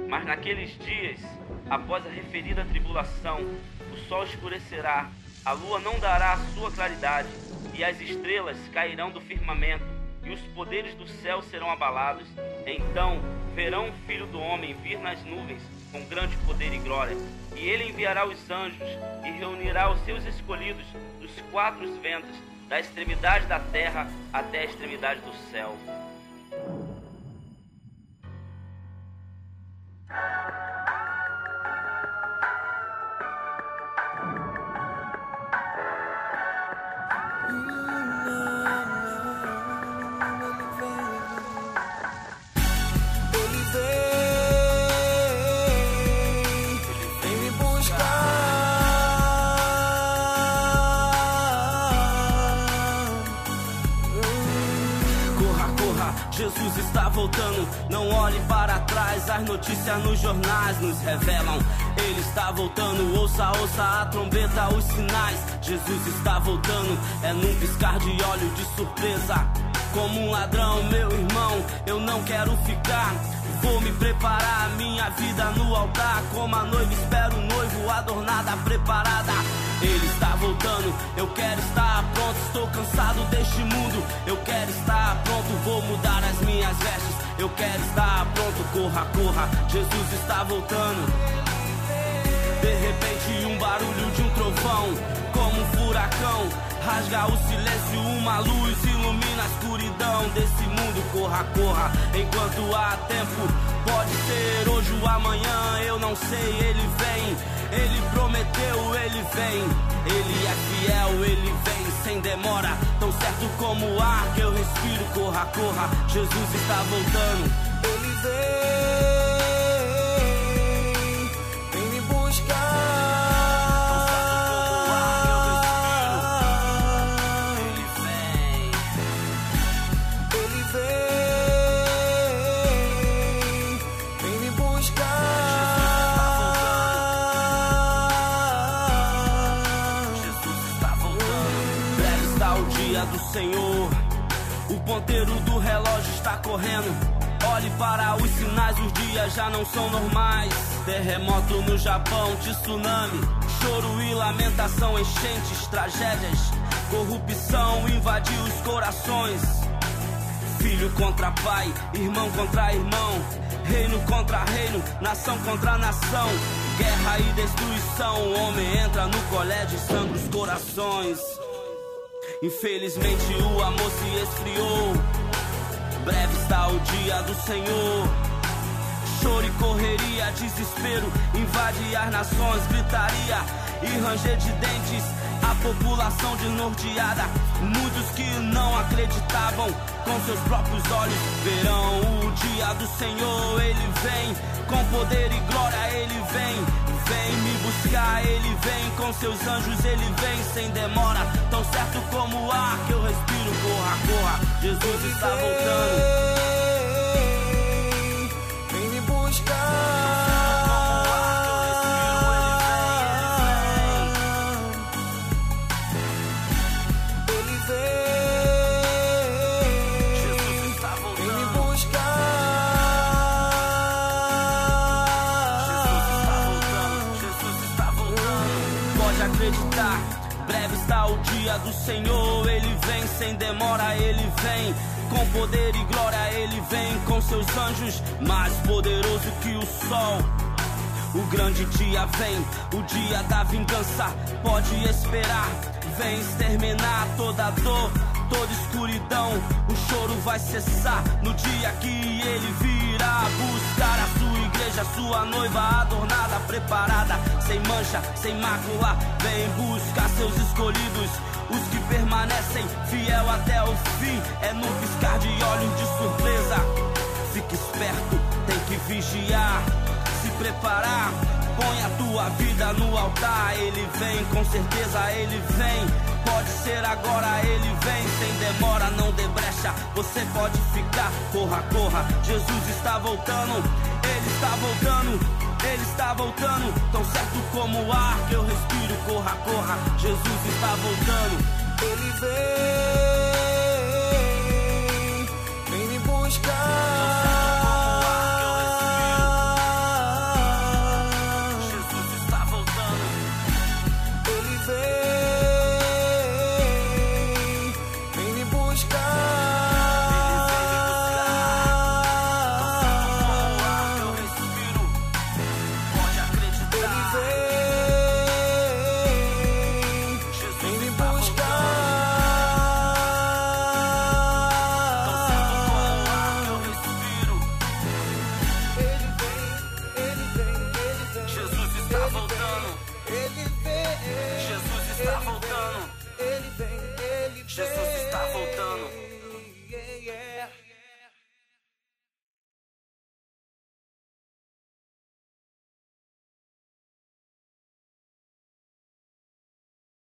Mas naqueles dias, após a referida tribulação, o sol escurecerá, a lua não dará a sua claridade, e as estrelas cairão do firmamento, e os poderes do céu serão abalados. Então verão o Filho do Homem vir nas nuvens com grande poder e glória. E ele enviará os anjos e reunirá os seus escolhidos dos quatro ventos, da extremidade da terra até a extremidade do céu. Jesus está voltando, não olhe para trás, as notícias nos jornais nos revelam. Ele está voltando, ouça, ouça a trombeta, os sinais. Jesus está voltando, é num piscar de olho de surpresa. Como um ladrão, meu irmão, eu não quero ficar. Vou me preparar, minha vida no altar. Como a noiva espera o noivo, adornada, preparada. Ele está voltando, eu quero estar pronto. Estou cansado deste mundo, eu quero estar pronto. Vou mudar as minhas vestes, eu quero estar pronto. Corra, corra, Jesus está voltando. De repente um barulho de um trovão, como um furacão, rasga o silêncio, uma luz ilumina a escuridão desse mundo. Corra, corra, enquanto há tempo. Pode ser hoje ou amanhã, eu não sei, ele vem. Ele prometeu, ele vem. Ele é fiel, ele vem sem demora. Tão certo como o ar que eu respiro. Corra, corra, Jesus está voltando. Ele vem me buscar. Do Senhor, o ponteiro do relógio está correndo. Olhe para os sinais, os dias já não são normais. Terremoto no Japão, tsunami, choro e lamentação, enchentes, tragédias. Corrupção invadiu os corações. Filho contra pai, irmão contra irmão, reino contra reino, nação contra nação. Guerra e destruição, o homem entra no colégio e sangra os corações. Infelizmente o amor se esfriou. Breve está o dia do Senhor. Choro e correria, desespero invade as nações, gritaria e ranger de dentes. A população desnorteada, muitos que não acreditavam, com seus próprios olhos verão o dia do Senhor. Ele vem com poder e glória, ele vem. Vem me buscar, ele vem com seus anjos, ele vem sem demora. Tão certo como o ar que eu respiro. Corra, corra, Jesus está voltando. Vem me buscar. Acreditar, breve está o dia do Senhor. Ele vem sem demora, ele vem com poder e glória. Ele vem com seus anjos, mais poderoso que o sol. O grande dia vem, o dia da vingança. Pode esperar, vem exterminar toda dor, toda escuridão. O choro vai cessar no dia que ele virá buscar a sua igreja, sua noiva adornada, preparada, sem mancha, sem mácula. Vem buscar seus escolhidos, os que permanecem fiel até o fim. É no piscar de olhos de surpresa. Fique esperto, tem que vigiar, se preparar. Põe a tua vida no altar. Ele vem, com certeza ele vem. Pode ser agora, ele vem sem demora, não dê brecha, você pode ficar. Corra, corra, Jesus está voltando. Ele está voltando, ele está voltando. Tão certo como o ar que eu respiro. Corra, corra, Jesus está voltando. Ele vem me buscar. Jesus